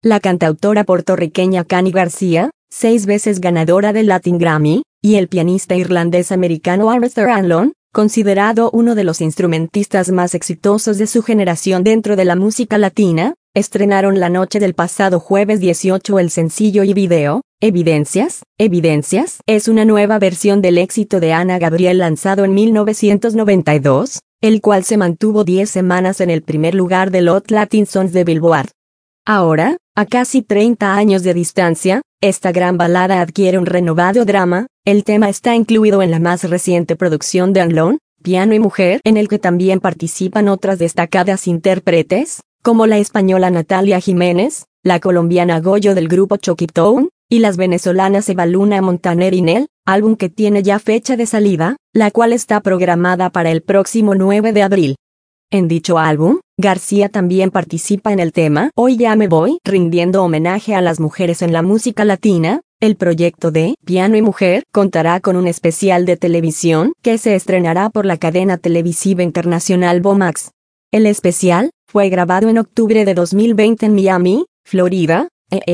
la cantautora puertorriqueña Cani García, 6 veces ganadora del Latin Grammy, y el pianista irlandés-americano Arthur Hanlon, considerado uno de los instrumentistas más exitosos de su generación dentro de la música latina, estrenaron la noche del pasado jueves 18 el sencillo y video, Evidencias. Evidencias es una nueva versión del éxito de Ana Gabriel lanzado en 1992, el cual se mantuvo 10 semanas en el primer lugar del Hot Latin Songs de Billboard. Ahora, a casi 30 años de distancia, esta gran balada adquiere un renovado drama. El tema está incluido en la más reciente producción de Hanlon, Piano y Mujer, en el que también participan otras destacadas intérpretes, como la española Natalia Jiménez, la colombiana Goyo del grupo Choquitón, y las venezolanas Eva Luna Montaner y Nel, álbum que tiene ya fecha de salida, la cual está programada para el próximo 9 de abril. En dicho álbum, García también participa en el tema Hoy ya me voy, rindiendo homenaje a las mujeres en la música latina. El proyecto de Piano y Mujer contará con un especial de televisión que se estrenará por la cadena televisiva internacional VOMAX. El especial fue grabado en octubre de 2020 en Miami, Florida,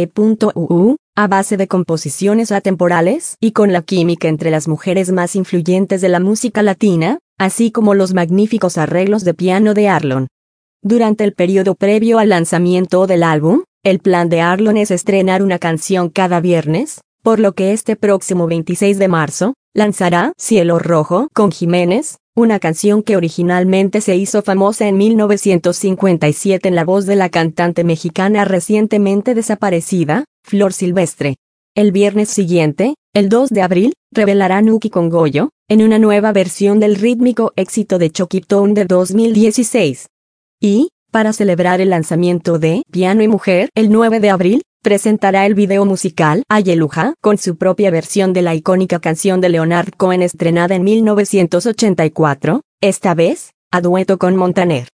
a base de composiciones atemporales y con la química entre las mujeres más influyentes de la música latina, así como los magníficos arreglos de piano de Hanlon. Durante el periodo previo al lanzamiento del álbum, el plan de Hanlon es estrenar una canción cada viernes, por lo que este próximo 26 de marzo, lanzará Cielo Rojo con Jiménez, una canción que originalmente se hizo famosa en 1957 en la voz de la cantante mexicana recientemente desaparecida, Flor Silvestre. El viernes siguiente, el 2 de abril, revelará Nuki con Goyo, en una nueva versión del rítmico éxito de Choquitón de 2016. Y, para celebrar el lanzamiento de Piano y Mujer, el 9 de abril, presentará el video musical Ayeluja con su propia versión de la icónica canción de Leonard Cohen estrenada en 1984, esta vez, a dueto con Montaner.